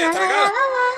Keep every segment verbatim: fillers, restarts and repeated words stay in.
tá ligado?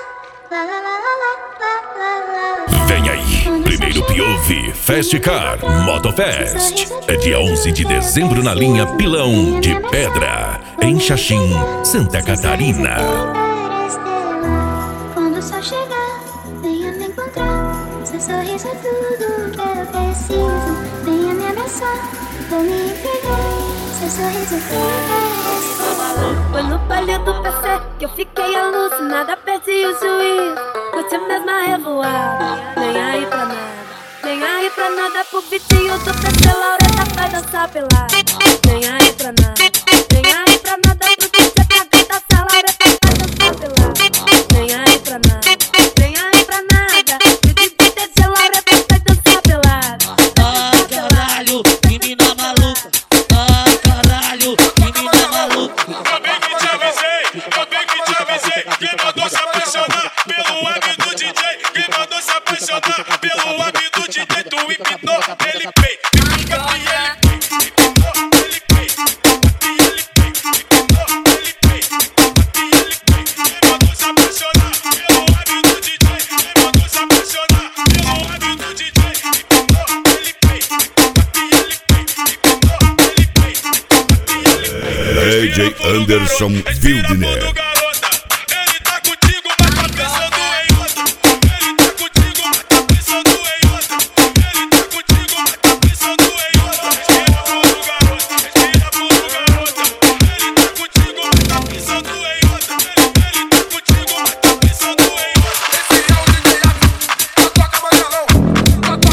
Vem aí, primeiro Piove Festcar Motofest. É dia onze de dezembro na linha Pilão de Pedra, em Xaxim, Santa Catarina. Quando o sol chegar, venha me encontrar. Seu sorriso é tudo que eu preciso. Venha me abraçar, vou me entregar. Seu sorriso é tudo. Foi no palio do P C que eu fiquei alucinada, perdi o juízo. Curti mesmo a revoada. Nem aí pra nada, nem aí pra nada. Pro vizinho do P C, Laureta vai dançar pelada. Nem aí pra nada, nem aí pra nada. Pro D J que dança, Laureta vai dançar pelada. Nem aí pra nada, nem aí pra nada. Pro D J, Laureta vai dançar pelada. Ah, caralho, que mina maluca. Ah, caralho, que mina maluca. Eu bem que te avisei, eu bem que te avisei. Quem mandou se apaixonar pelo hábito do D J? Quem mandou se apaixonar pelo hábito do D J? Tu empinou, ele pei, fica e ele pei. Empinou, ele pei, e ele pei. Empinou, ele pei, e ele pei. Quem mandou se apaixonar pelo hábito do D J? Quem mandou se apaixonar pelo hábito do D J? Empinou, ele pei, e ele pei. Empinou, ele pei, e ele pei. D J Anderson Wildner.